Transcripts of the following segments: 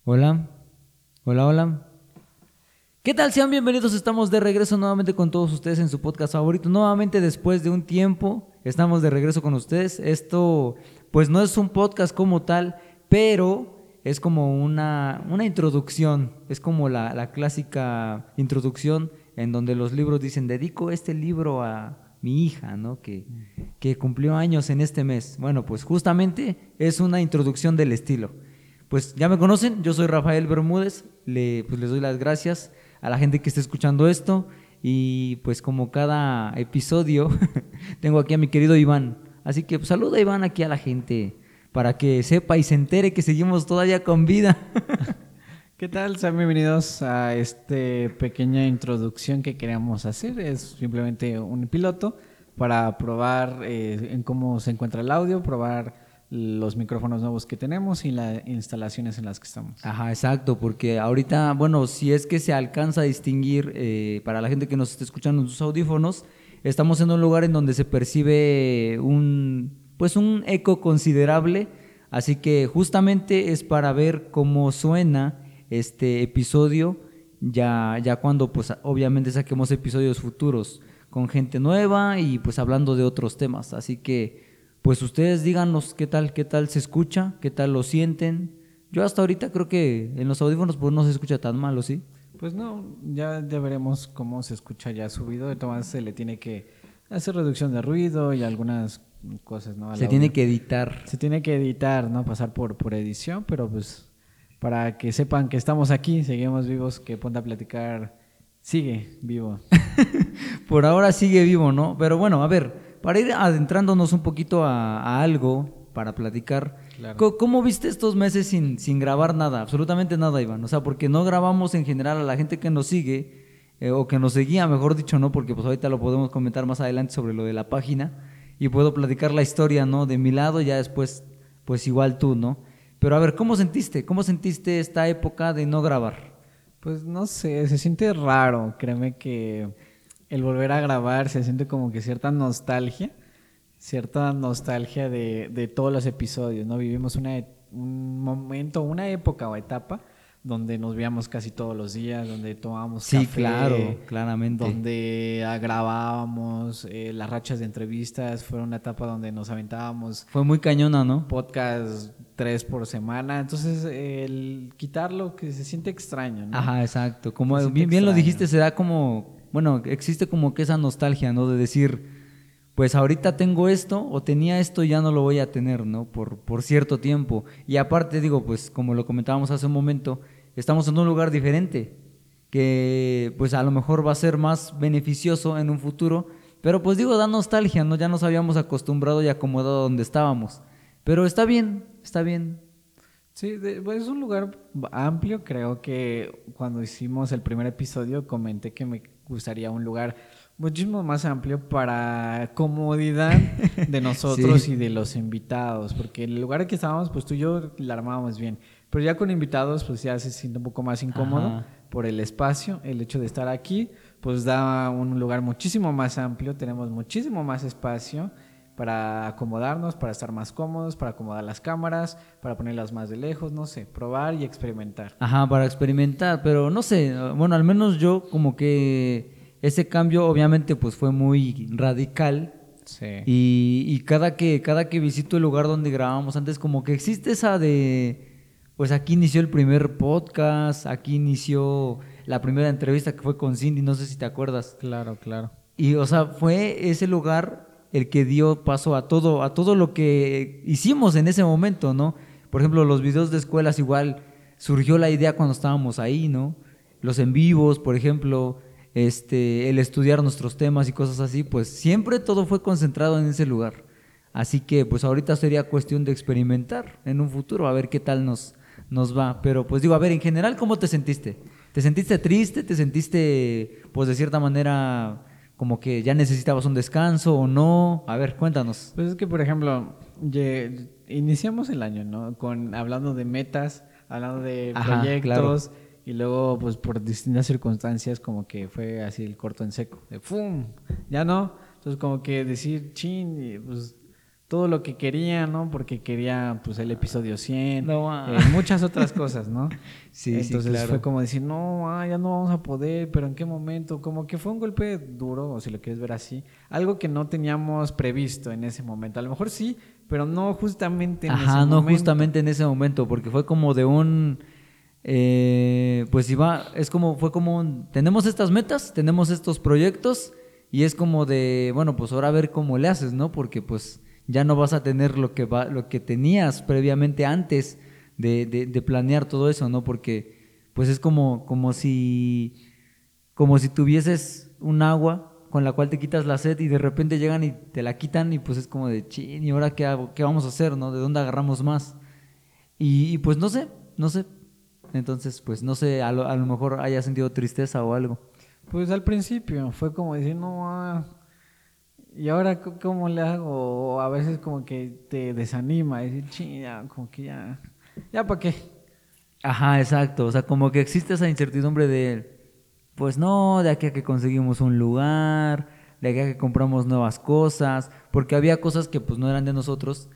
Hola, hola, hola. ¿Qué tal? Sean bienvenidos, estamos de regreso nuevamente con todos ustedes en su podcast favorito. Nuevamente después de un tiempo estamos de regreso con ustedes. Esto pues no es un podcast como tal, pero es como una introducción. Es como la clásica introducción en donde los libros dicen, dedico este libro a mi hija, ¿no? Que cumplió años en este mes. Bueno, pues justamente es una introducción del estilo. Pues ya me conocen, yo soy Rafael Bermúdez, pues les doy las gracias a la gente que está escuchando esto y pues como cada episodio tengo aquí a mi querido Iván, así que pues, saluda Iván aquí a la gente para que sepa y se entere que seguimos todavía con vida. ¿Qué tal? Sean bienvenidos a esta pequeña introducción que queríamos hacer. Es simplemente un piloto para probar en cómo se encuentra el audio, probar los micrófonos nuevos que tenemos y las instalaciones en las que estamos. Ajá, exacto, porque ahorita, bueno, si es que se alcanza a distinguir para la gente que nos está escuchando en sus audífonos, estamos en un lugar en donde se percibe pues un eco considerable, así que justamente es para ver cómo suena este episodio, ya cuando pues obviamente saquemos episodios futuros con gente nueva y pues hablando de otros temas, así que pues ustedes díganos qué tal se escucha, qué tal lo sienten. Yo hasta ahorita creo que en los audífonos pues no se escucha tan mal, ¿o sí? Pues no, ya veremos cómo se escucha ya subido. De todas maneras se le tiene que hacer reducción de ruido y algunas cosas, ¿no? Al Se tiene audio. que editar. Se tiene que editar, ¿no? Pasar por edición, pero pues para que sepan que estamos aquí, seguimos vivos, que Ponte a Platicar sigue vivo. Por ahora sigue vivo, ¿no? Pero bueno, a ver, para ir adentrándonos un poquito a algo, para platicar, Claro. ¿cómo viste estos meses sin grabar nada? Absolutamente nada, Iván. O sea, porque no grabamos en general a la gente que nos sigue, o que nos seguía, mejor dicho, ¿no? Porque pues ahorita lo podemos comentar más adelante sobre lo de la página y puedo platicar la historia, ¿no? De mi lado, ya después, pues igual tú, ¿no? Pero a ver, ¿cómo sentiste? ¿Cómo sentiste esta época de no grabar? Pues no sé, se siente raro. Créeme que el volver a grabar se siente como que cierta nostalgia de todos los episodios, ¿no? Vivimos un momento, una época o etapa donde nos veíamos casi todos los días, donde tomábamos Sí, café, claro, claramente. donde grabábamos, las rachas de entrevistas, fue una etapa donde nos aventábamos Fue muy cañona, ¿no? podcast 3 por semana. Entonces el quitarlo que se siente extraño, ¿no? Ajá, exacto. Como Se siente bien lo dijiste, extraño. se da como, bueno, existe como que esa nostalgia, ¿no? De decir, pues ahorita tengo esto o tenía esto y ya no lo voy a tener, ¿no? Por cierto tiempo. Y aparte digo, pues como lo comentábamos hace un momento, estamos en un lugar diferente, que pues a lo mejor va a ser más beneficioso en un futuro, pero pues digo, da nostalgia, ¿no? Ya nos habíamos acostumbrado y acomodado donde estábamos. Pero está bien, está bien. Sí, pues es un lugar amplio. Creo que cuando hicimos el primer episodio comenté que me gustaría un lugar muchísimo más amplio para comodidad de nosotros y Sí. de los invitados, porque el lugar que estábamos, pues tú y yo la armábamos bien, pero ya con invitados, pues ya se siente un poco más incómodo Ajá. por el espacio, el hecho de estar aquí, pues da un lugar muchísimo más amplio, tenemos muchísimo más espacio para acomodarnos, para estar más cómodos, para acomodar las cámaras, para ponerlas más de lejos, no sé, probar y experimentar. Ajá, para experimentar, pero no sé, bueno, al menos yo como que ese cambio obviamente pues fue muy radical Sí. y cada que visito el lugar donde grabamos antes como que existe esa de, pues aquí inició el primer podcast, aquí inició la primera entrevista que fue con Cindy, no sé si te acuerdas. Claro, claro. Y, o sea, fue ese lugar el que dio paso a todo lo que hicimos en ese momento, ¿no? Por ejemplo, los videos de escuelas igual surgió la idea cuando estábamos ahí, ¿no? Los en vivos, por ejemplo, el estudiar nuestros temas y cosas así, pues siempre todo fue concentrado en ese lugar. Así que, pues ahorita sería cuestión de experimentar en un futuro, a ver qué tal nos va. Pero, pues digo, a ver, en general, ¿cómo te sentiste? ¿Te sentiste triste? ¿Te sentiste, pues de cierta manera como que ya necesitabas un descanso o no? A ver, cuéntanos. Pues es que, por ejemplo, iniciamos el año, ¿no? Hablando de metas, hablando de Ajá, claro. proyectos, y luego, pues por distintas circunstancias, como que fue así el corto en seco, de ¡fum! Ya no. Entonces, como que decir, chin, y, pues todo lo que quería, ¿no? Porque quería, pues, el episodio 100, No, muchas otras cosas, ¿no? Sí, Entonces claro. fue como decir, no, ya no vamos a poder, pero ¿en qué momento? Como que fue un golpe duro, o si lo quieres ver así, algo que no teníamos previsto en ese momento. A lo mejor sí, pero no justamente en ese Ajá, no momento. justamente en ese momento, porque fue como de un... pues fue como tenemos estas metas, tenemos estos proyectos y es como de, bueno, pues ahora a ver cómo le haces, ¿no? Porque pues ya no vas a tener lo que tenías previamente antes de planear todo eso, ¿no? Porque pues es como si tuvieses un agua con la cual te quitas la sed y de repente llegan y te la quitan y pues es como de, chin, ¿y ahora qué hago? ¿Qué vamos a hacer, no? ¿De dónde agarramos más? Y pues no sé. Entonces, pues no sé, a lo mejor haya sentido tristeza o algo. Pues al principio fue como decir, no, ¿y ahora cómo le hago? O a veces como que te desanima, decir, ching, ya, como que ya para qué. Ajá, exacto. O sea, como que existe esa incertidumbre de, pues no, de aquí a que conseguimos un lugar, de aquí a que compramos nuevas cosas, porque había cosas que pues no eran de nosotros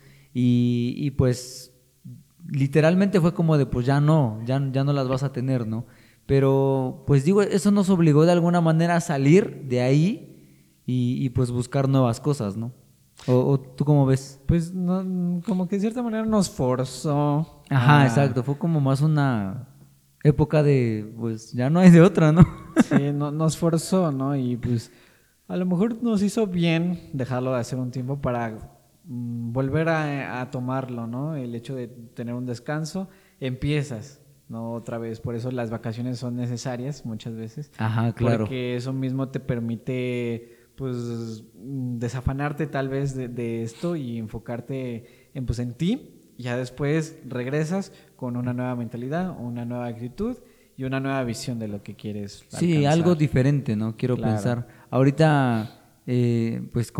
y pues literalmente fue como de, pues ya no las vas a tener, ¿no? Pero pues digo, eso nos obligó de alguna manera a salir de ahí y pues buscar nuevas cosas, ¿no? O tú cómo ves? Pues no, como que de cierta manera nos forzó Ajá, a... exacto, fue como más una época de, pues ya no hay de otra, ¿no? Sí, nos forzó, ¿no? Y pues a lo mejor nos hizo bien dejarlo de hacer un tiempo para volver a tomarlo, ¿no? El hecho de tener un descanso, empiezas, ¿no? Otra vez, por eso las vacaciones son necesarias muchas veces, Ajá, claro. porque eso mismo te permite, pues, desafanarte tal vez de esto y enfocarte en, pues, en ti. Y ya después regresas con una nueva mentalidad, una nueva actitud y una nueva visión de lo que quieres Sí, algo alcanzar. diferente, ¿no? Quiero Claro. pensar. Ahorita, pues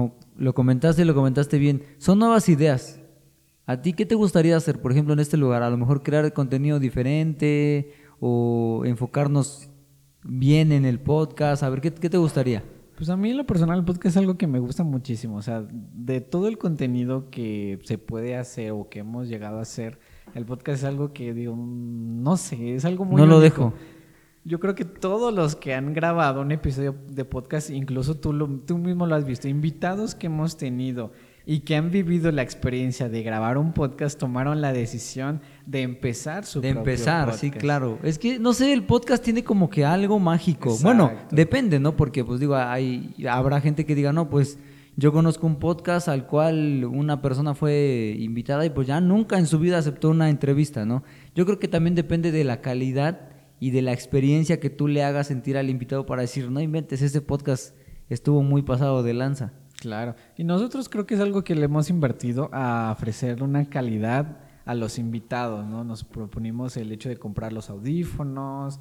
lo comentaste bien. Son nuevas ideas. ¿A ti qué te gustaría hacer, por ejemplo, en este lugar? A lo mejor crear contenido diferente o enfocarnos bien en el podcast. A ver, ¿qué te gustaría? Pues a mí en lo personal el podcast es algo que me gusta muchísimo. O sea, de todo el contenido que se puede hacer o que hemos llegado a hacer, el podcast es algo que digo, no sé, es algo muy No lo único. dejo. Yo creo que todos los que han grabado un episodio de podcast, incluso tú mismo lo has visto, invitados que hemos tenido y que han vivido la experiencia de grabar un podcast, tomaron la decisión de empezar su De propio empezar, sí, podcast. claro. Es que, no sé, el podcast tiene como que algo mágico. Bueno, Exacto. depende, ¿no? Porque, pues digo, habrá gente que diga, no, pues yo conozco un podcast al cual una persona fue invitada y pues ya nunca en su vida aceptó una entrevista, ¿no? Yo creo que también depende de la calidad y de la experiencia que tú le hagas sentir al invitado para decir, no inventes, ese podcast estuvo muy pasado de lanza. Claro. Y nosotros creo que es algo que le hemos invertido a ofrecer una calidad a los invitados, ¿no? Nos proponimos el hecho de comprar los audífonos,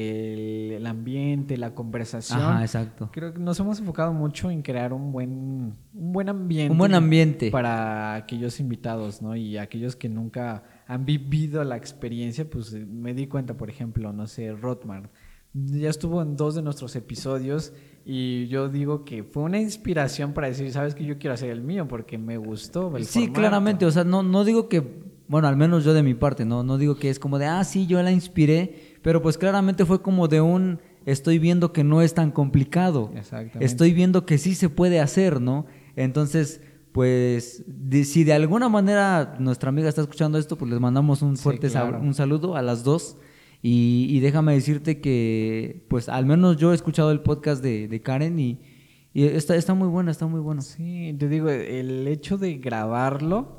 el ambiente, la conversación. Ajá, exacto. Creo que nos hemos enfocado mucho en crear un buen ambiente. Un buen ambiente. Para aquellos invitados, ¿no? Y aquellos que nunca han vivido la experiencia, pues me di cuenta, por ejemplo, no sé, Rotmar. Ya estuvo en 2 de nuestros episodios y yo digo que fue una inspiración para decir, sabes que yo quiero hacer el mío porque me gustó el Sí, formato. claramente, o sea, no digo que, bueno, al menos yo de mi parte, no digo que es como de, sí, yo la inspiré, pero pues claramente fue como de estoy viendo que no es tan complicado, Exactamente. estoy viendo que sí se puede hacer, ¿no? Entonces, pues, si de alguna manera nuestra amiga está escuchando esto, pues les mandamos un Sí, fuerte claro. un saludo a las dos. Y déjame decirte que, pues, al menos yo he escuchado el podcast de Karen y está muy bueno, está muy bueno. Sí, te digo, el hecho de grabarlo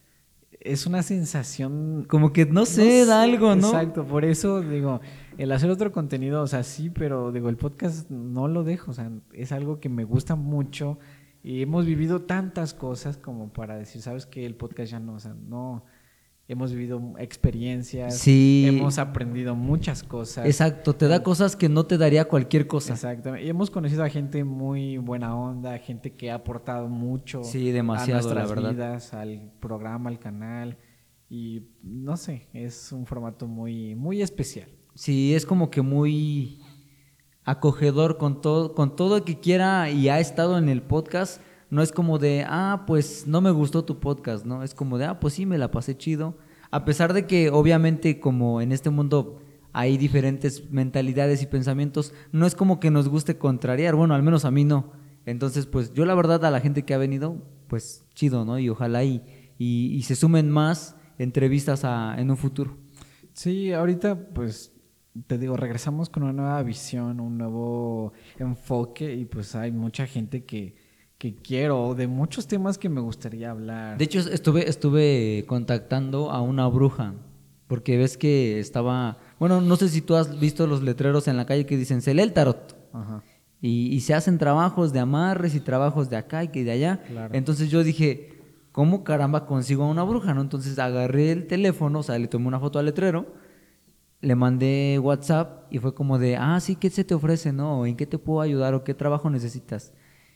es una sensación... Como que, no sé, da algo, ¿no? Exacto, por eso digo, el hacer otro contenido, o sea, sí, pero digo, el podcast no lo dejo, o sea, es algo que me gusta mucho y hemos vivido tantas cosas como para decir, ¿sabes qué? El podcast ya no, o sea, no, hemos vivido experiencias, Sí. hemos aprendido muchas cosas. Exacto, te da cosas que no te daría cualquier cosa. Exactamente. Y hemos conocido a gente muy buena onda, gente que ha aportado mucho Sí, demasiado, a nuestras la verdad. vidas, al programa, al canal. Y no sé, es un formato muy especial. Sí, es como que muy acogedor con todo el que quiera y ha estado en el podcast, no es como de, pues no me gustó tu podcast, ¿no? Es como de, pues sí, me la pasé chido. A pesar de que obviamente como en este mundo hay diferentes mentalidades y pensamientos, no es como que nos guste contrariar, bueno, al menos a mí no. Entonces, pues yo la verdad a la gente que ha venido, pues chido, ¿no? Y ojalá y se sumen más entrevistas en un futuro. Sí, ahorita pues te digo, regresamos con una nueva visión, un nuevo enfoque y pues hay mucha gente que quiero, de muchos temas que me gustaría hablar. De hecho, estuve contactando a una bruja, porque ves que estaba, bueno, no sé si tú has visto los letreros en la calle que dicen, se lee el tarot. Ajá. Y se hacen trabajos de amarres y trabajos de acá y que de allá. Claro. Entonces yo dije, ¿cómo caramba consigo a una bruja, no? Entonces agarré el teléfono, o sea, le tomé una foto al letrero, le mandé WhatsApp y fue como de, sí, ¿qué se te ofrece, no? ¿En qué te puedo ayudar o qué trabajo necesitas?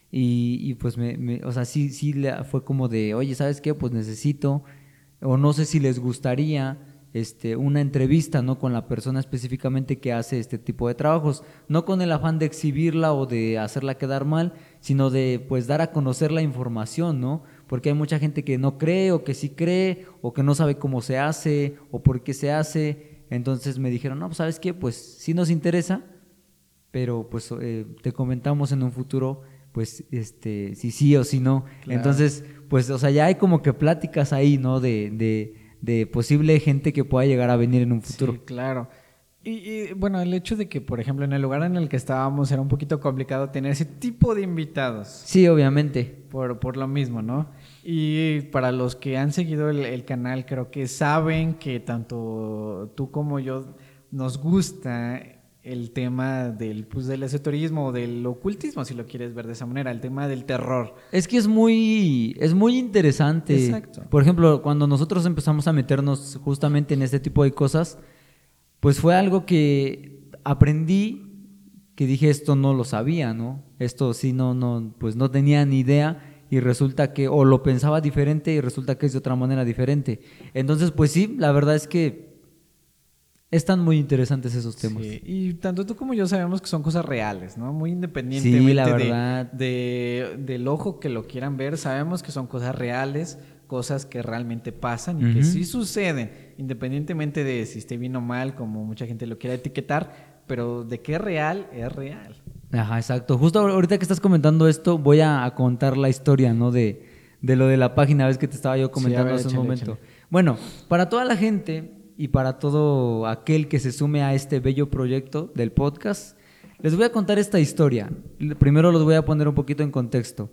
Y pues o sea, sí fue como de, oye, ¿sabes qué? Pues necesito, o no sé si les gustaría una entrevista, ¿no? Con la persona específicamente que hace este tipo de trabajos, no con el afán de exhibirla o de hacerla quedar mal, sino de pues dar a conocer la información, ¿no? Porque hay mucha gente que no cree o que sí cree o que no sabe cómo se hace o por qué se hace. Entonces me dijeron, no, pues ¿sabes qué? Pues sí nos interesa, pero pues te comentamos en un futuro pues si sí o si no. Claro. Entonces, pues, o sea, ya hay como que pláticas ahí, ¿no? De posible gente que pueda llegar a venir en un futuro. Sí, claro. Y bueno, el hecho de que, por ejemplo, en el lugar en el que estábamos era un poquito complicado tener ese tipo de invitados. Sí, obviamente. Por lo mismo, ¿no? Y para los que han seguido el canal, creo que saben que tanto tú como yo nos gusta el tema del esoterismo o del ocultismo, si lo quieres ver de esa manera, el tema del terror. Es que es muy interesante. Exacto. Por ejemplo, cuando nosotros empezamos a meternos justamente en este tipo de cosas, pues fue algo que aprendí, que dije, esto no lo sabía, ¿no? Esto sí pues no tenía ni idea y resulta que, o lo pensaba diferente y resulta que es de otra manera diferente. Entonces, pues sí, la verdad es que están muy interesantes esos temas. Sí, y tanto tú como yo sabemos que son cosas reales, ¿no? Muy independientemente sí, la verdad. del ojo que lo quieran ver, sabemos que son cosas reales, cosas que realmente pasan y que sí suceden, independientemente de si esté bien o mal, como mucha gente lo quiera etiquetar, pero de que es real, es real. Ajá, exacto. Justo ahorita que estás comentando esto, voy a contar la historia, ¿no? De lo de la página, ves que te estaba yo comentando hace un momento. Échale. Bueno, para toda la gente y para todo aquel que se sume a este bello proyecto del podcast, les voy a contar esta historia. Primero los voy a poner un poquito en contexto.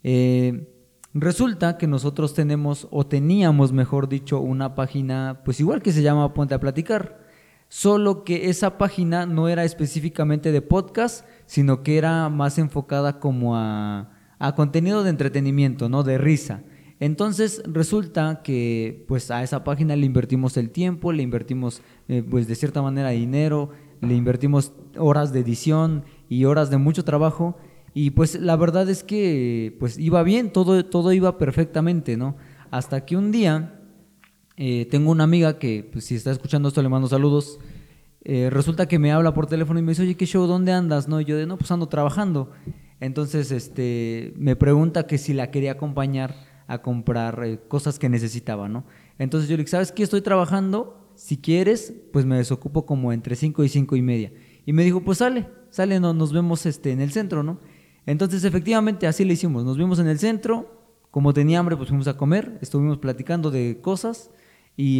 Resulta que nosotros teníamos, mejor dicho, una página, pues igual que se llama Ponte a Platicar, solo que esa página no era específicamente de podcast, sino que era más enfocada como a contenido de entretenimiento, ¿no? De risa. Entonces resulta que pues a esa página le invertimos el tiempo, le invertimos pues de cierta manera dinero, le invertimos horas de edición y horas de mucho trabajo y pues la verdad es que pues iba bien, todo iba perfectamente, ¿no? Hasta que un día tengo una amiga que pues si está escuchando esto le mando saludos, resulta que me habla por teléfono y me dice, oye, ¿qué show? ¿Dónde andas? No, y yo no, pues ando trabajando. Entonces me pregunta que si la quería acompañar a comprar cosas que necesitaba, ¿no? Entonces yo le dije, ¿sabes qué? Estoy trabajando, si quieres, pues me desocupo como entre 5 y 5 y media. Y me dijo, pues sale, no, nos vemos en el centro, ¿no? Entonces efectivamente así le hicimos, nos vimos en el centro, como tenía hambre pues fuimos a comer, estuvimos platicando de cosas y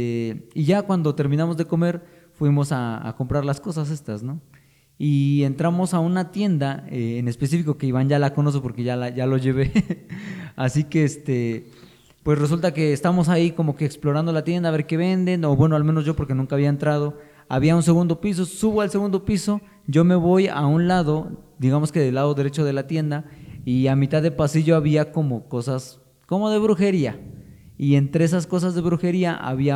ya cuando terminamos de comer fuimos a comprar las cosas estas, ¿no? Y entramos a una tienda en específico que Iván ya la conoce porque ya lo llevé. Así que pues resulta que estamos ahí como que explorando la tienda a ver qué venden, o bueno, al menos yo porque nunca había entrado. Había un segundo piso, subo al segundo piso, yo me voy a un lado, digamos que del lado derecho de la tienda, y a mitad de pasillo había como cosas como de brujería. Y entre esas cosas de brujería había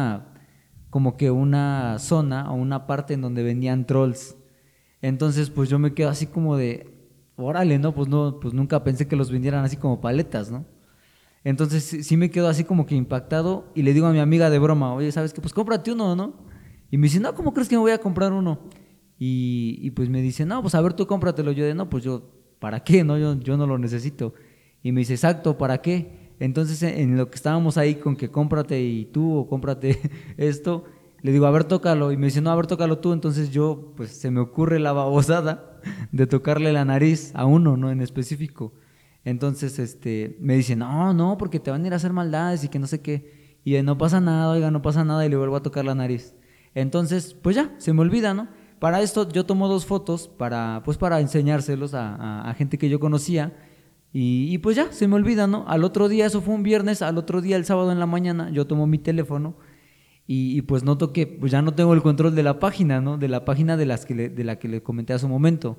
como que una zona o una parte en donde vendían trolls. Entonces, pues yo me quedo así como de, órale, ¿no? Pues nunca pensé que los vendieran así como paletas, ¿no? Entonces sí me quedo así como que impactado y le digo a mi amiga de broma, oye, ¿sabes qué? Pues cómprate uno, ¿no? Y me dice, no, ¿cómo crees que me voy a comprar uno? Y pues me dice, no, pues a ver, tú cómpratelo. Yo de, no, pues yo, ¿para qué? No, yo no lo necesito. Y me dice, exacto, ¿para qué? Entonces, en lo que estábamos ahí con que cómprate y tú o cómprate esto, le digo, a ver, tócalo. Y me dice, no, a ver, tócalo tú. Entonces yo, pues se me ocurre la babosada de tocarle la nariz a uno, ¿no? En específico. Entonces, me dice, no, no, porque te van a ir a hacer maldades y que no sé qué. Y no pasa nada, oiga, no pasa nada. Y le vuelvo a tocar la nariz. Entonces, pues ya, se me olvida, ¿no? Para esto yo tomo 2 fotos pues para enseñárselos a gente que yo conocía. Y pues ya, se me olvida, ¿no? Al otro día, eso fue un viernes, al otro día, el sábado en la mañana, yo tomo mi teléfono y pues noto que pues ya no tengo el control de la página, ¿no? De la página de la que le comenté hace un momento.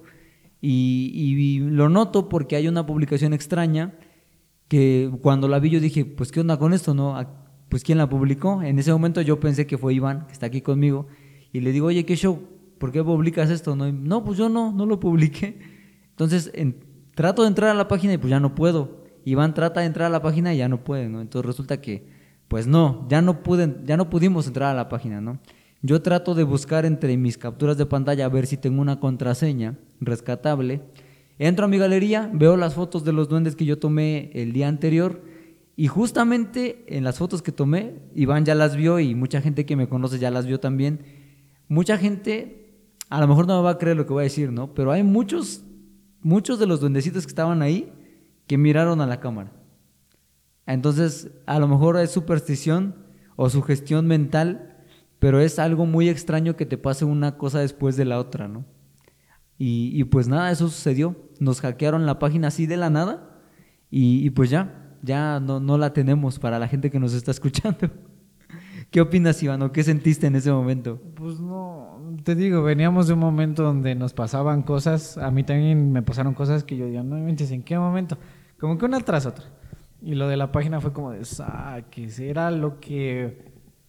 Y lo noto porque hay una publicación extraña que cuando la vi yo dije, pues ¿qué onda con esto, no? Pues ¿quién la publicó? En ese momento yo pensé que fue Iván, que está aquí conmigo, y le digo, oye, ¿qué show? ¿Por qué publicas esto? No, no, pues yo no lo publiqué. Entonces trato de entrar a la página y pues ya no puedo. Iván trata de entrar a la página y ya no puede, ¿no? Entonces resulta que, pues no, ya no pudimos entrar a la página, ¿no? Yo trato de buscar entre mis capturas de pantalla a ver si tengo una contraseña rescatable. Entro a mi galería, veo las fotos de los duendes que yo tomé el día anterior y justamente en las fotos que tomé, Iván ya las vio y mucha gente que me conoce ya las vio también. Mucha gente, a lo mejor no me va a creer lo que voy a decir, ¿no? Pero hay muchos de los duendecitos que estaban ahí que miraron a la cámara. Entonces, a lo mejor es superstición o sugestión mental, pero es algo muy extraño que te pase una cosa después de la otra, ¿no? Y pues nada, eso sucedió. Nos hackearon la página así de la nada y pues ya no la tenemos para la gente que nos está escuchando. ¿Qué opinas, Iván, o qué sentiste en ese momento? Pues no, te digo, veníamos de un momento donde nos pasaban cosas, a mí también me pasaron cosas que yo digo, no me entiendes, ¿en qué momento? Como que una tras otra. Y lo de la página fue como de, que era lo que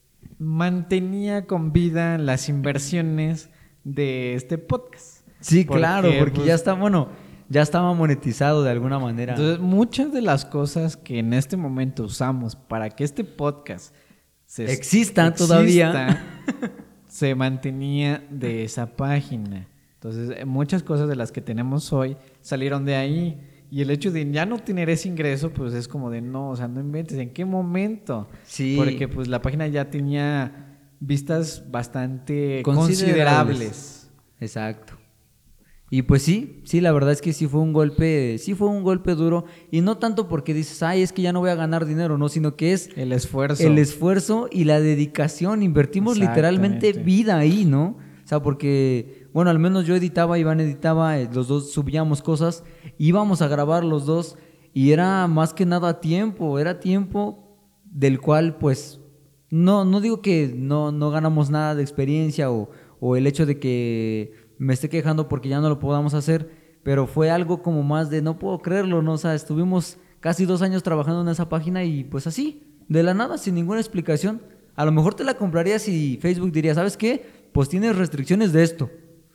mantenía con vida las inversiones de este podcast. Sí, claro, porque pues, ya estaba monetizado de alguna manera. Entonces, muchas de las cosas que en este momento usamos para que este podcast exista todavía, se mantenía de esa página. Entonces, muchas cosas de las que tenemos hoy salieron de ahí. Y el hecho de ya no tener ese ingreso, pues es como de no, o sea, no inventes, ¿en qué momento? Sí. Porque pues la página ya tenía vistas bastante considerables. Exacto. Y pues sí, la verdad es que sí fue un golpe duro. Y no tanto porque dices, ay, es que ya no voy a ganar dinero, no, sino que es el esfuerzo y la dedicación. Invertimos literalmente vida ahí, ¿no? O sea, porque, bueno, al menos yo editaba, Iván editaba, los dos subíamos cosas, íbamos a grabar los dos y era más que nada tiempo, era tiempo del cual pues no digo que no ganamos nada de experiencia o el hecho de que me esté quejando porque ya no lo podamos hacer, pero fue algo como más de no puedo creerlo, ¿no? O sea, estuvimos casi 2 años trabajando en esa página y pues así, de la nada, sin ninguna explicación. A lo mejor te la comprarías si Facebook diría, ¿sabes qué? Pues tienes restricciones de esto.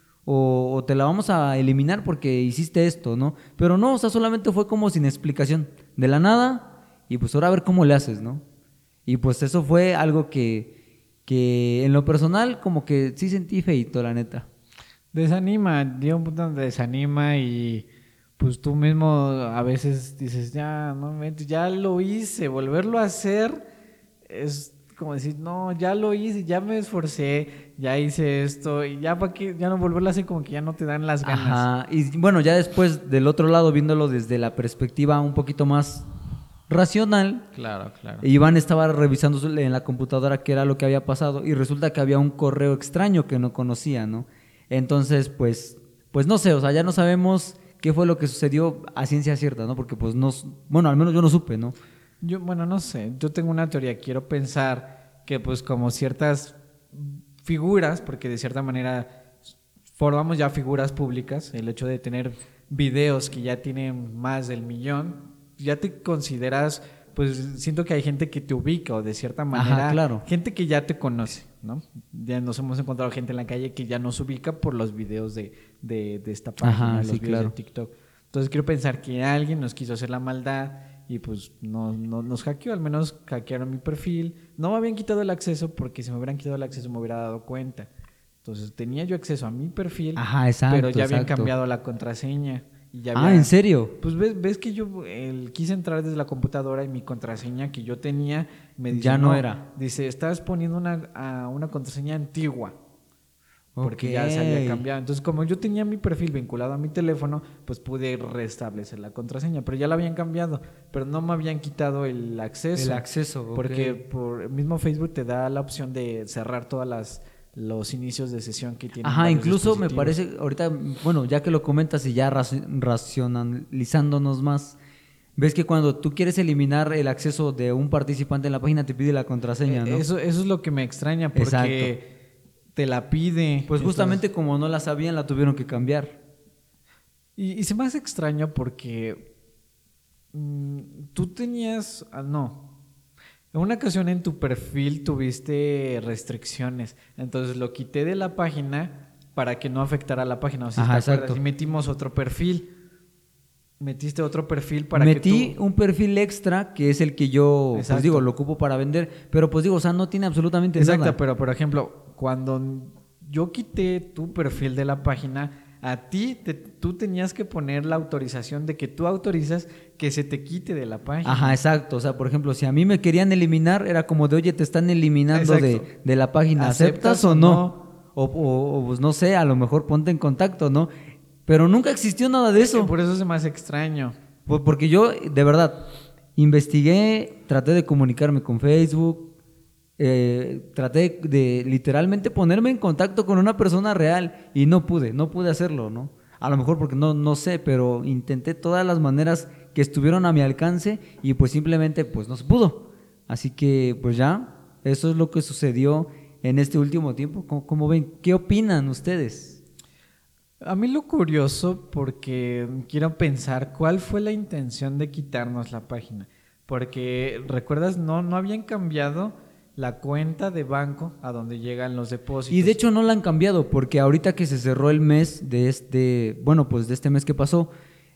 O te la vamos a eliminar porque hiciste esto, ¿no? Pero no, o sea, solamente fue como sin explicación. De la nada, y pues ahora a ver cómo le haces, ¿no? Y pues eso fue algo que en lo personal como que sí sentí feíto, la neta. Desanima, llega un punto donde desanima y pues tú mismo a veces dices, ya, no, ya lo hice, volverlo a hacer es como decir, no, ya lo hice, ya me esforcé, ya hice esto y ya para qué, ya no volverlo a hacer, como que ya no te dan las ganas. Ajá, y bueno, ya después del otro lado, viéndolo desde la perspectiva un poquito más racional. Claro. Iván estaba revisando en la computadora qué era lo que había pasado y resulta que había un correo extraño que no conocía, ¿no? Entonces, pues no sé, o sea, ya no sabemos qué fue lo que sucedió a ciencia cierta, ¿no? Porque pues bueno, al menos yo no supe, ¿no? Bueno, no sé, yo tengo una teoría, quiero pensar que pues como ciertas figuras, porque de cierta manera formamos ya figuras públicas, el hecho de tener videos que ya tienen más del 1,000,000, ya te consideras, pues siento que hay gente que te ubica o de cierta manera, ajá, claro, gente que ya te conoce, ¿no? Ya nos hemos encontrado gente en la calle que ya nos ubica por los videos de esta página, ajá, los videos claro, de TikTok. Entonces quiero pensar que alguien nos quiso hacer la maldad y pues nos hackeó, al menos hackearon mi perfil. No me habían quitado el acceso porque si me hubieran quitado el acceso me hubiera dado cuenta. Entonces tenía yo acceso a mi perfil, ajá, exacto, pero ya habían cambiado la contraseña. Y ya ¿En serio? Pues ves que yo quise entrar desde la computadora y mi contraseña que yo tenía me dice... Ya no era. Dice, estás poniendo una contraseña antigua. Porque Ok. ya se había cambiado. Entonces, como yo tenía mi perfil vinculado a mi teléfono, pues pude restablecer la contraseña. Pero ya la habían cambiado. Pero no me habían quitado el acceso. El acceso, ok. Porque por el mismo Facebook te da la opción de cerrar todas los inicios de sesión que tienen. Ajá, varios incluso me dispositivos. parece, ahorita, bueno, ya que lo comentas y ya racionalizándonos más, ves que cuando tú quieres eliminar el acceso de un participante en la página te pide la contraseña, ¿no? Eso es lo que me extraña porque Exacto. te la pide. Pues justamente Entonces, como no la sabían, la tuvieron que cambiar. y se me hace extraño porque tú tenías... no. En una ocasión en tu perfil tuviste restricciones. Entonces lo quité de la página para que no afectara a la página. O sea, Ajá, ¿te acuerdas? exacto. Y metimos otro perfil. Metiste otro perfil para Metí que tú... un perfil extra que es el que yo, pues Exacto. digo, lo ocupo para vender, pero pues digo, o sea, no tiene absolutamente Exacto, nada. pero por ejemplo, cuando yo quité tu perfil de la página, tú tenías que poner la autorización de que tú autorizas que se te quite de la página. Ajá, exacto. O sea, por ejemplo, si a mí me querían eliminar, era como de, oye, te están eliminando de la página, ¿aceptas o no? O, pues no sé, a lo mejor ponte en contacto, ¿no? Pero nunca existió nada de eso. Por eso se me hace extraño. Porque yo, de verdad, investigué, traté de comunicarme con Facebook, traté de literalmente ponerme en contacto con una persona real y no pude hacerlo, ¿no? A lo mejor porque no sé, pero intenté todas las maneras que estuvieron a mi alcance y pues simplemente pues no se pudo. Así que pues ya, eso es lo que sucedió en este último tiempo. ¿Cómo ven? ¿Qué opinan ustedes? A mí lo curioso, porque quiero pensar cuál fue la intención de quitarnos la página. Porque, ¿recuerdas? No habían cambiado la cuenta de banco a donde llegan los depósitos. Y de hecho no la han cambiado porque ahorita que se cerró el mes de este mes que pasó,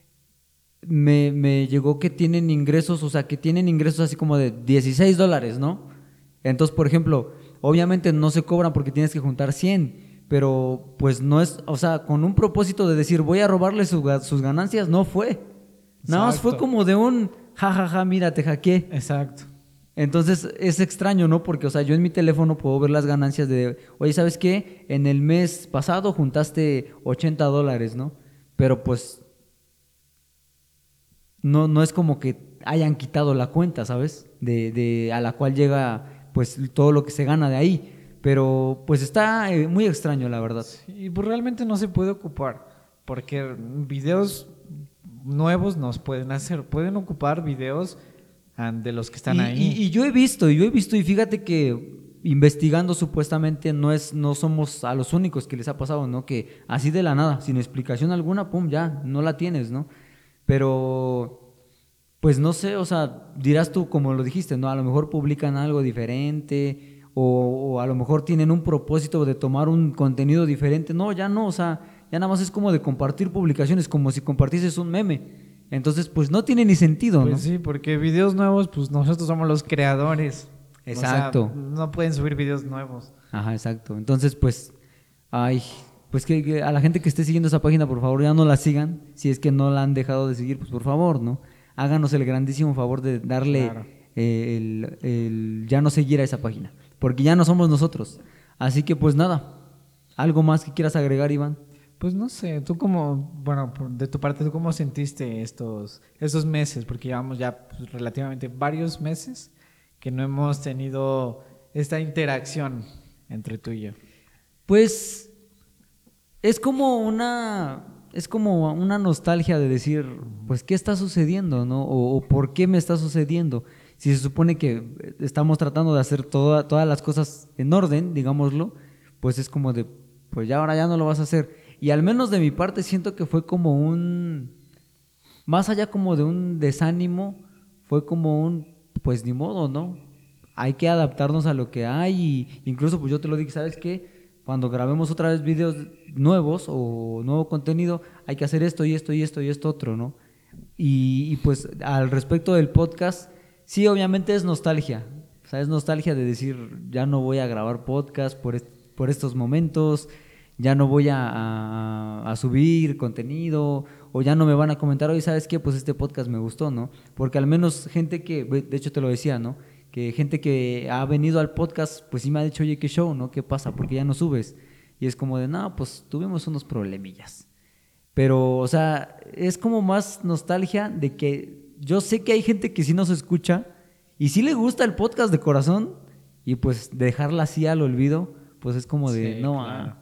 me llegó que tienen ingresos, o sea, que tienen ingresos así como de $16, ¿no? Entonces, por ejemplo, obviamente no se cobran porque tienes que juntar 100, pero pues no es, o sea, con un propósito de decir voy a robarle sus ganancias, no fue. Nada más fue Exacto. como de un jajaja, mira, te hackeé. Exacto. Entonces es extraño, ¿no? Porque, o sea, yo en mi teléfono puedo ver las ganancias de, oye, ¿sabes qué? En el mes pasado juntaste $80, ¿no? Pero pues no es como que hayan quitado la cuenta, ¿sabes? A la cual llega pues todo lo que se gana de ahí. Pero pues está muy extraño, la verdad. Y pues realmente no se puede ocupar, porque videos nuevos nos pueden hacer, pueden ocupar videos de los que están ahí. Y yo he visto, y fíjate que investigando supuestamente no somos a los únicos que les ha pasado, ¿no? Que así de la nada, sin explicación alguna, pum, ya, no la tienes, ¿no? Pero, pues no sé, o sea, dirás tú, como lo dijiste, ¿no? A lo mejor publican algo diferente o a lo mejor tienen un propósito de tomar un contenido diferente. No, ya no, o sea, ya nada más es como de compartir publicaciones, como si compartieses un meme. Entonces, pues no tiene ni sentido, Pues ¿no? sí, porque videos nuevos, pues nosotros somos los creadores. Exacto. O sea, no pueden subir videos nuevos. Ajá, exacto. Entonces, pues, ay, pues que a la gente que esté siguiendo esa página, por favor, ya no la sigan. Si es que no la han dejado de seguir, pues por favor, ¿no? Háganos el grandísimo favor de darle Claro. el ya no seguir a esa página, porque ya no somos nosotros. Así que, pues nada, ¿algo más que quieras agregar, Iván? Pues no sé, tú bueno, de tu parte, ¿tú cómo sentiste estos meses? Porque llevamos ya pues, relativamente varios meses que no hemos tenido esta interacción entre tú y yo. Pues es como una nostalgia de decir, pues, ¿qué está sucediendo, no? O ¿por qué me está sucediendo? Si se supone que estamos tratando de hacer todas las cosas en orden, digámoslo, pues es como de, pues ya ahora ya no lo vas a hacer. Y al menos de mi parte siento que fue como más allá como de un desánimo, fue como pues ni modo, ¿no? Hay que adaptarnos a lo que hay y incluso pues yo te lo dije, ¿sabes qué? Cuando grabemos otra vez videos nuevos o nuevo contenido, hay que hacer esto y esto y esto y esto otro, ¿no? Y pues al respecto del podcast, sí, obviamente es nostalgia, o sea, es nostalgia de decir, ya no voy a grabar podcast por estos momentos, ya no voy a subir contenido o ya no me van a comentar, oye, ¿sabes qué? Pues este podcast me gustó, ¿no? Porque al menos gente que, de hecho te lo decía, ¿no? Que gente que ha venido al podcast, pues sí me ha dicho, oye, ¿qué show, no? ¿Qué pasa? Porque ya no subes. Y es como de, no, pues tuvimos unos problemillas. Pero, o sea, es como más nostalgia de que yo sé que hay gente que sí nos escucha y sí le gusta el podcast de corazón y pues dejarla así al olvido, pues es como de, Sí, no, claro.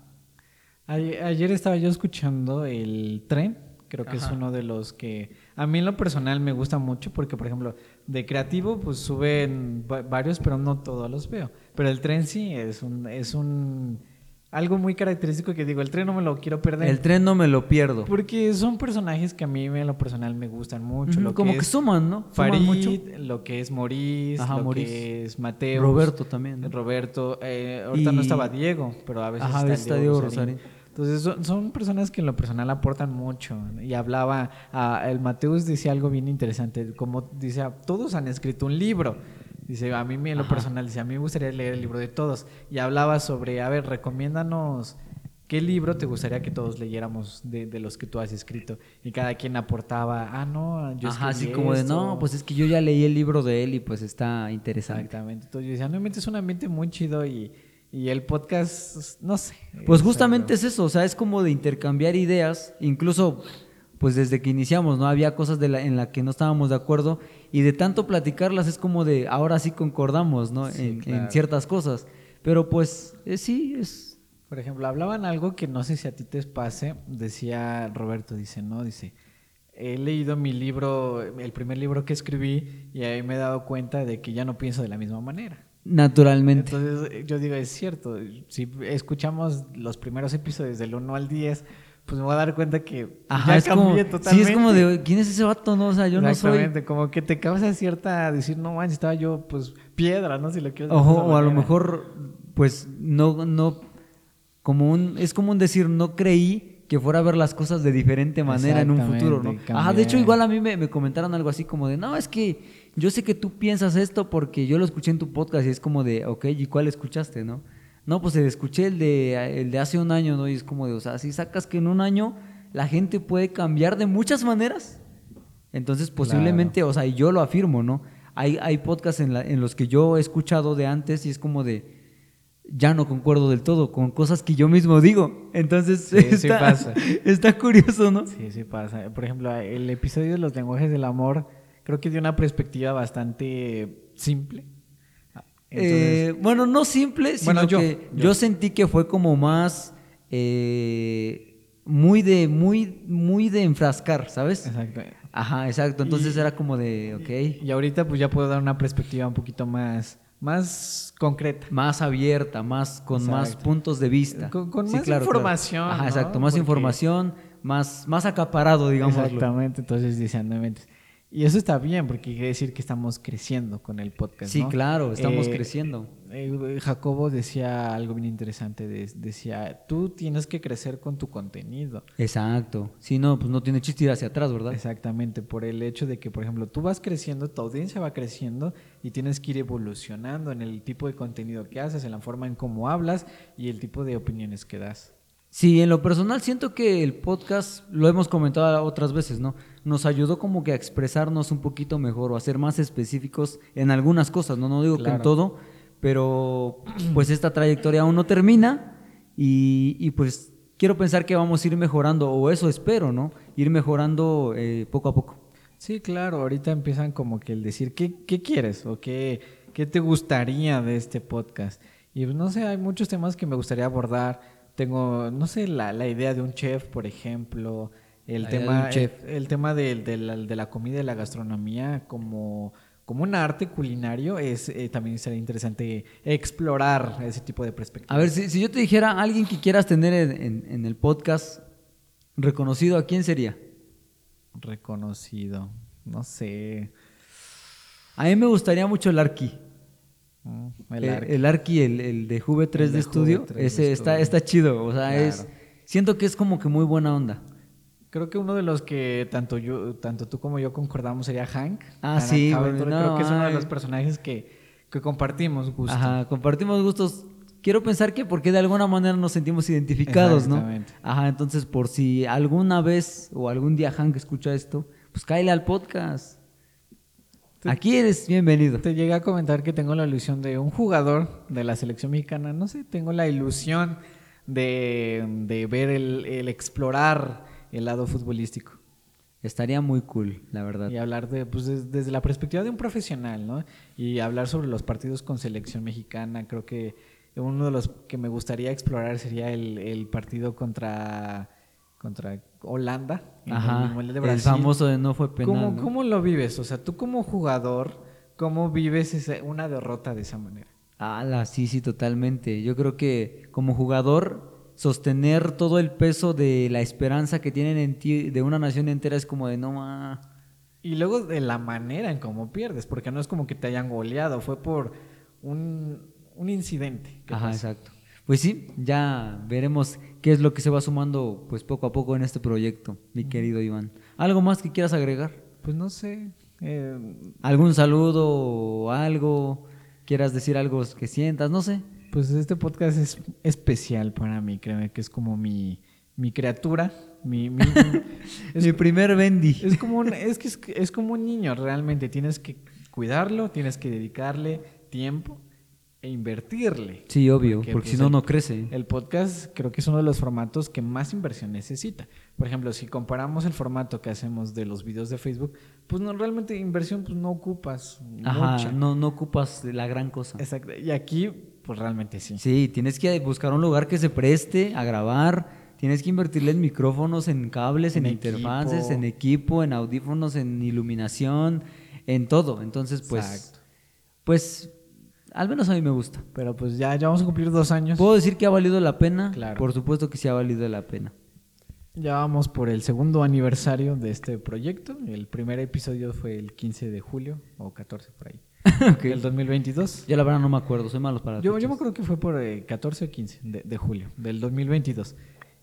Ayer estaba yo escuchando El Tren, creo que es Ajá. uno de los que a mí en lo personal me gusta mucho porque, por ejemplo, de creativo pues suben varios, pero no todos los veo. Pero El Tren sí es un algo muy característico que digo, El Tren no me lo quiero perder. el tren no me lo pierdo. Porque son personajes que a mí en lo personal me gustan mucho. Ujú, Lo como que que es suman, ¿no? Suman Farid, mucho. lo que es Maurice, Ajá, lo Maurice. que es Mateus. Roberto también, ¿no? Roberto. Ahorita no estaba Diego, pero a veces Ajá, a está veces el está Diego Diego Rosarín. Rosarín. Entonces son personas que en lo personal aportan mucho. Y hablaba, el Mateus decía algo bien interesante, como dice, todos han escrito un libro. Dice, a mí en lo Ajá. personal, dice, a mí me gustaría leer el libro de todos. Y hablaba sobre, a ver, recomiéndanos qué libro te gustaría que todos leyéramos de los que tú has escrito. Y cada quien aportaba, no, yo Ajá, así escribí como de, esto. no, pues es que yo ya leí el libro de él y pues está interesante. Exactamente. Entonces yo decía, no, es un ambiente muy chido y el podcast, no sé. Pues es justamente algo- es eso, o sea, es como de intercambiar ideas, incluso pues desde que iniciamos, ¿no? Había cosas en la que no estábamos de acuerdo y de tanto platicarlas es como de, ahora sí concordamos, ¿no? Sí, En claro. ciertas cosas, pero pues sí, es... Por ejemplo, hablaban algo que no sé si a ti te pase, decía Roberto, dice, ¿no? Dice, he leído mi libro, el primer libro que escribí y ahí me he dado cuenta de que ya no pienso de la misma manera. Naturalmente. Entonces yo digo, es cierto, si escuchamos los primeros episodios del 1 al 10, pues me voy a dar cuenta que Ajá, ya es como, cambié sí, totalmente. es como de, ¿quién es ese vato? No, o sea, yo no soy... Exactamente, como que te causa cierta, decir, no manches, estaba yo, pues, piedra, ¿no? Si lo quieres ver de Ojo, esa o a lo manera. mejor, pues, no, es como un decir, no creí que fuera a ver las cosas de diferente manera en un futuro, ¿no? Exactamente, Ajá, de hecho, cambié. igual a mí me comentaron algo así como de, no, es que yo sé que tú piensas esto porque yo lo escuché en tu podcast y es como de, ok, ¿y cuál escuchaste, no? No, pues escuché el de hace un año, ¿no? Y es como de, o sea, si sacas que en un año la gente puede cambiar de muchas maneras, entonces posiblemente, o sea, y yo lo afirmo, ¿no? Hay podcasts en los que yo he escuchado de antes y es como de, ya no concuerdo del todo con cosas que yo mismo digo. Entonces Sí pasa. está curioso, ¿no? Sí, sí pasa. Por ejemplo, el episodio de los lenguajes del amor, creo que dio una perspectiva bastante simple. Entonces, Bueno, no simple, sino bueno, que yo sentí que fue como más muy de enfrascar, ¿sabes? exacto. Ajá, exacto. Entonces Y- era como de, ok, Y ahorita pues ya puedo dar una perspectiva un poquito más concreta. más abierta, con más Exacto. puntos de vista. Con Sí, más claro, información, Ajá, ¿no? exacto, más Porque- información, más acaparado, digámoslo. Exactamente, entonces dicen, no inventes. Y eso está bien, porque quiere decir que estamos creciendo con el podcast, Sí, ¿no? claro, estamos creciendo. Jacobo decía algo bien interesante, decía, tú tienes que crecer con tu contenido. Exacto. Sí, no, pues no tiene chiste ir hacia atrás, ¿verdad? Exactamente, por el hecho de que, por ejemplo, tú vas creciendo, tu audiencia va creciendo y tienes que ir evolucionando en el tipo de contenido que haces, en la forma en cómo hablas y el tipo de opiniones que das. Sí, en lo personal siento que el podcast, lo hemos comentado otras veces, ¿no? Nos ayudó como que a expresarnos un poquito mejor o a ser más específicos en algunas cosas, ¿no? No digo que en Claro. todo, pero pues esta trayectoria aún no termina y pues quiero pensar que vamos a ir mejorando, o eso espero, ¿no? Ir mejorando poco a poco. Sí, claro, ahorita empiezan como que el decir, ¿qué quieres? O qué te gustaría de este podcast? Y pues, no sé, hay muchos temas que me gustaría abordar. Tengo, no sé, la idea de un chef, por ejemplo, La idea de un chef. el tema de la comida y la gastronomía como un arte culinario también sería interesante explorar ese tipo de perspectivas. A ver, si yo te dijera alguien que quieras tener en el podcast reconocido, ¿a quién sería? Reconocido, no sé. A mí me gustaría mucho el Arqui. El arte. El Arqui, el de Juve3 El de de estudio, Juve3 de ese estudio. está chido, o sea, Claro. siento que es como que muy buena onda. Creo que uno de los que tanto tú como yo concordamos sería Hank. Ah, Hank sí, Haventura, bueno, creo no, que es uno de ay. los personajes que compartimos gusto. Ajá, compartimos gustos quiero pensar que porque de alguna manera nos sentimos identificados, ¿no? Exactamente. Ajá, entonces por si alguna vez o algún día Hank escucha esto, pues cáele al podcast. Aquí eres bienvenido. Te llegué a comentar que tengo la ilusión de un jugador de la selección mexicana. No sé, tengo la ilusión de ver el explorar el lado futbolístico. Estaría muy cool, la verdad. Y hablar desde la perspectiva de un profesional, ¿no? Y hablar sobre los partidos con selección mexicana. Creo que uno de los que me gustaría explorar sería el partido contra Holanda en el Mundial de Brasil. El famoso de no fue penal. ¿Cómo lo vives? O sea, tú como jugador, ¿cómo vives una derrota de esa manera? Sí, totalmente. Yo creo que como jugador, sostener todo el peso de la esperanza que tienen en ti, de una nación entera, es como de no ma. Y luego de la manera en cómo pierdes, porque no es como que te hayan goleado, fue por un incidente. Ajá, exacto. Pues sí, ya veremos qué es lo que se va sumando pues poco a poco en este proyecto, mi querido Iván. ¿Algo más que quieras agregar? Pues no sé. ¿Algún saludo o algo? ¿Quieras decir algo que sientas? No sé. Pues este podcast es especial para mí, créeme que es como mi criatura, mi primer Bendy. Es como un niño, realmente. Tienes que cuidarlo, tienes que dedicarle tiempo e invertirle. Sí, obvio, porque si no, no crece. El podcast creo que es uno de los formatos que más inversión necesita. Por ejemplo, si comparamos el formato que hacemos de los videos de Facebook, pues no, realmente inversión pues no ocupas mucha. No ocupas la gran cosa. Exacto, y aquí pues realmente sí. Sí, tienes que buscar un lugar que se preste a grabar, tienes que invertirle en micrófonos, en cables, en interfaces, en equipo, en audífonos, en iluminación, en todo. Entonces, pues al menos a mí me gusta. Pero pues ya vamos a cumplir 2 años. ¿Puedo decir que ha valido la pena? Claro. Por supuesto que sí ha valido la pena. Ya vamos por el 2º aniversario de este proyecto. El primer episodio fue el 15 de julio o 14 por ahí. Okay. Del 2022. Yo la verdad no me acuerdo, soy malo para yo me acuerdo que fue por 14 o 15 de julio del 2022.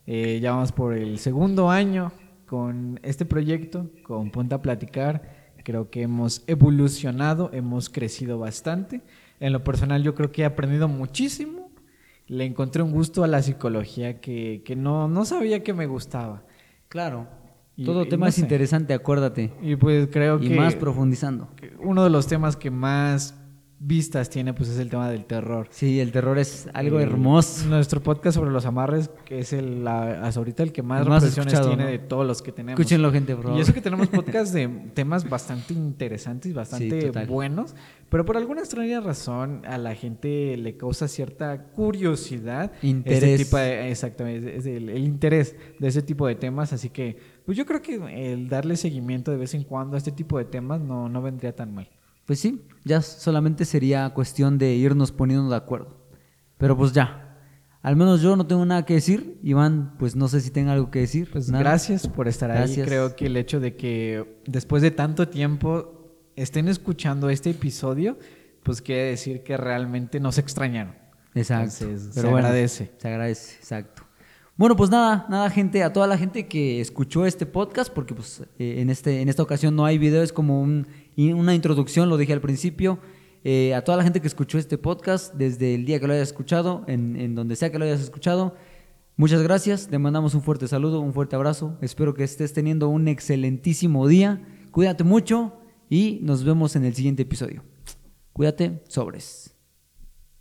Ya vamos por el 2º año con este proyecto, con Ponte a Platicar. Creo que hemos evolucionado, hemos crecido bastante. En lo personal yo creo que he aprendido muchísimo. Le encontré un gusto a la psicología que no sabía que me gustaba. Claro. Todo tema es interesante, acuérdate. Y pues creo que... Y más profundizando. Uno de los temas que más vistas tiene pues es el tema del terror. Sí, el terror es algo hermoso. Nuestro podcast sobre los amarres, que es hasta ahorita el que más reproducciones tiene, ¿no? De todos los que tenemos. Escúchenlo, gente, por favor. Y eso que tenemos podcast de temas bastante interesantes, bastante buenos, pero por alguna extraña razón a la gente le causa cierta curiosidad. Interés. Exactamente, es el interés de ese tipo de temas, así que pues yo creo que el darle seguimiento de vez en cuando a este tipo de temas no vendría tan mal. Pues sí, ya solamente sería cuestión de irnos poniendo de acuerdo. Pero pues ya, al menos yo no tengo nada que decir. Iván, pues no sé si tenga algo que decir. Pues gracias por estar ahí. Creo que el hecho de que después de tanto tiempo estén escuchando este episodio, pues quiere decir que realmente nos extrañaron. Exacto. Entonces, pero se agradece. Se agradece, exacto. Bueno, pues nada, gente, a toda la gente que escuchó este podcast, porque pues en esta ocasión no hay video, es como una introducción, lo dije al principio. A toda la gente que escuchó este podcast, desde el día que lo hayas escuchado, en donde sea que lo hayas escuchado, muchas gracias, te mandamos un fuerte saludo, un fuerte abrazo, espero que estés teniendo un excelentísimo día, cuídate mucho y nos vemos en el siguiente episodio. Cuídate, sobres.